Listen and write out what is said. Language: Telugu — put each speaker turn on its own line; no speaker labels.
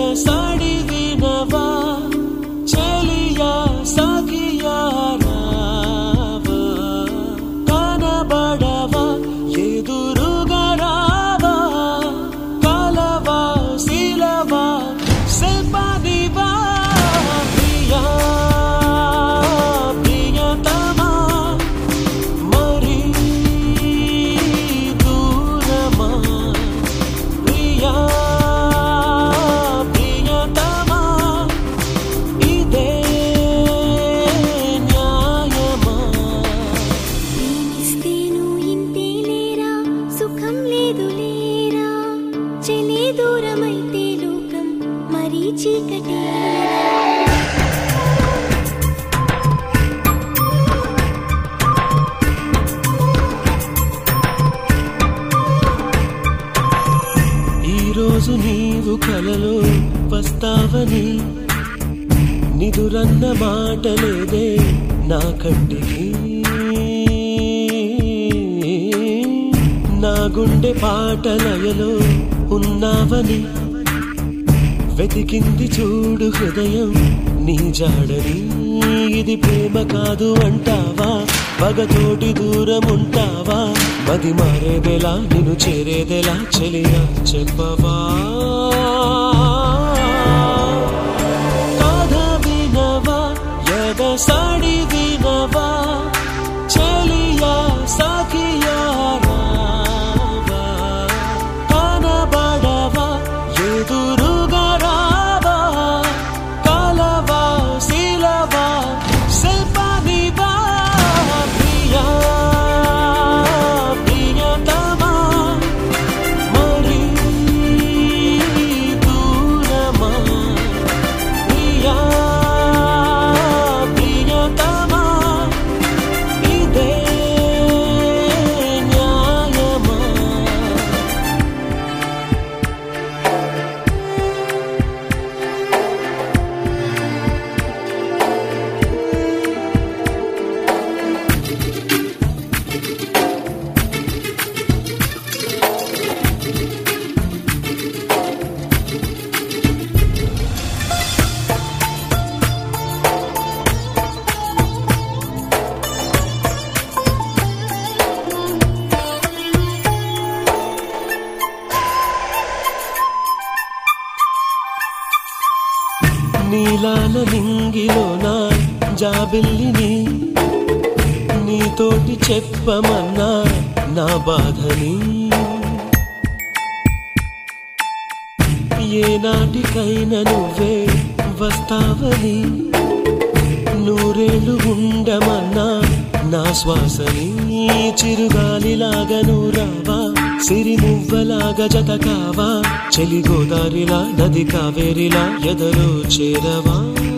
ఎగసాడి వినవా చెలియా సఖియా రావా కనబడవా ఎదురుగా రావా కలవా శిలవా శిల్పనివా ప్రియా ప్రియతమా మరి దూరమా ప్రియా ప్రియతమా ఇదే న్యాయమా
ప్రేమిస్తేను ఇంతే లేరా సుఖం లేదు లేరా చెలే దూరమైతే లోకం మరీ చీకటేరా
ఈరోజు నీవు కలలో వస్తావని నిదురన్న మాట లేదే నా కంటికి నా గుండె పాటలయలో ఉన్నావని వెతికింది చూడు హృదయం నీ జాడని ఇది ప్రేమ కాదు అంటావా పగతోటి దూరం ఉంటావా మది మారేదెలా నిన్ను చేరేదెలా చెలియా చెప్పవా కథ వినవా ఎగసాడి వినవా చెలియా సఖియా రావా కనబడవా ఎదురుగా రావా కలవా శిలవా శిల్పనివా ప్రియా ప్రియతమా మరి దూరమా ప్రియా ప్రియతమా ఇదే న్యాయమా నీలాల నింగిలోనా జాబిల్లిని నీతోటి చెప్పమన్నా నా బాధని ఏనాటికైనా నువ్వే వస్తావని నూరేళ్ళు ఉండమన్నా నా శ్వాసని చిరుగాలిలాగా నూరావా సిరి మువ్వలాగా జత కావా చెలి గోదారిలా నది కావేరిలా ఎదలో చేరవా